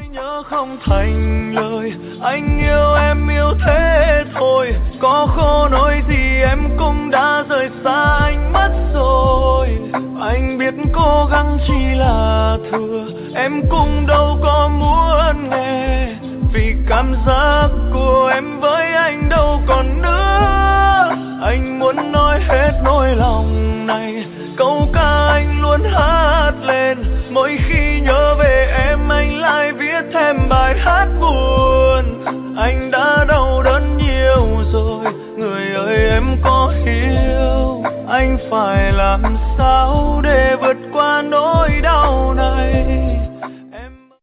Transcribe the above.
nhớ không thành lời, anh yêu em yêu thế thôi. Có khổ nỗi gì em cũng đã rời xa anh mất rồi. Anh biết cố gắng chỉ là thừa, em cũng đâu có muốn nghe. Vì cảm giác của em với anh đâu còn nữa. Anh muốn nói hết nỗi lòng này, câu ca anh luôn hát lên. Mỗi khi nhớ về em anh lại viết thêm bài hát buồn. Anh đã đau đớn nhiều rồi, người ơi em có hiểu anh phải làm